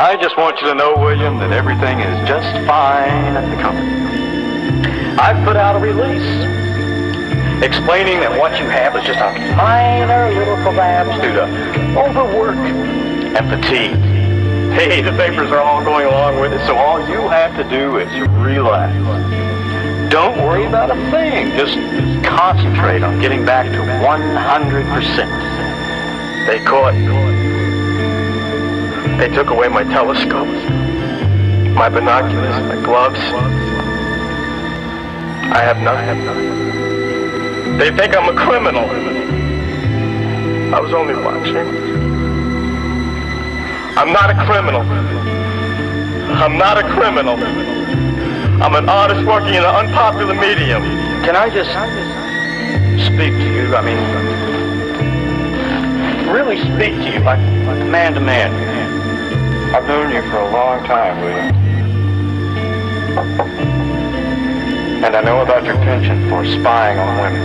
I just want you to know, William, that everything is just fine at the company. I've put out a release explaining that what you have is just a minor little collapse due to overwork and fatigue. Hey, the papers are all going along with it, so all you have to do is relax. Don't worry about a thing. Just concentrate on getting back to 100%. They took away my telescope, my binoculars, my gloves. I have nothing. They think I'm a criminal. I was only watching. I'm not a criminal. I'm not a criminal. I'm an artist working in an unpopular medium. Can I just speak to you? I mean, really speak to you like man to man. I've known you for a long time, William. And I know about your penchant for spying on women.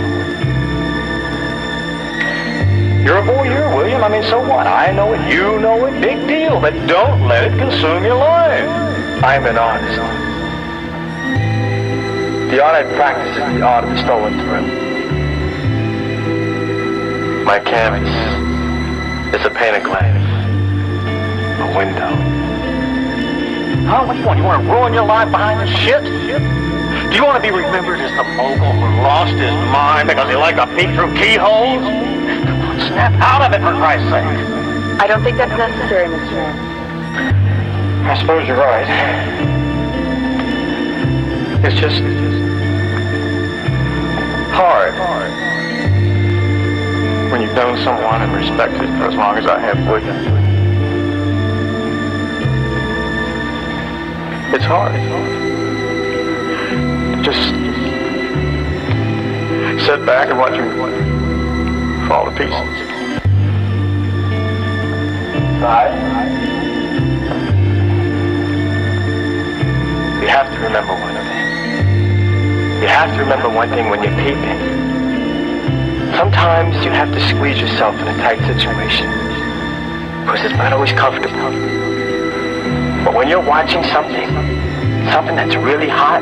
You're a voyeur, William. I mean, so what? I know it, you know it, big deal. But don't let it consume your life. I'm an artist. The art I practice is the art of the stolen thrill. My canvas is a pane of glass. A window. Huh? What do you want? You want to ruin your life behind the shit? Do you want to be remembered as the mogul who lost his mind because he liked to peek through keyholes? Snap out of it, for Christ's sake. I don't think that's necessary, Mr. Mann. I suppose you're right. It's just hard when you've known someone and respected for as long as I have, William. It's hard. Just sit back and watch him fall to pieces. You have to remember one thing. You have to remember one thing when you're peeping. Sometimes you have to squeeze yourself in a tight situation because it's not always comfortable. But when you're watching something that's really hot,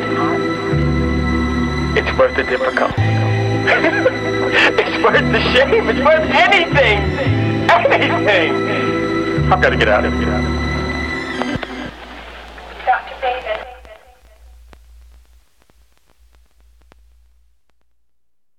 it's worth the difficulty. It's worth the shame. It's worth anything. Anything. I've got to get out of here.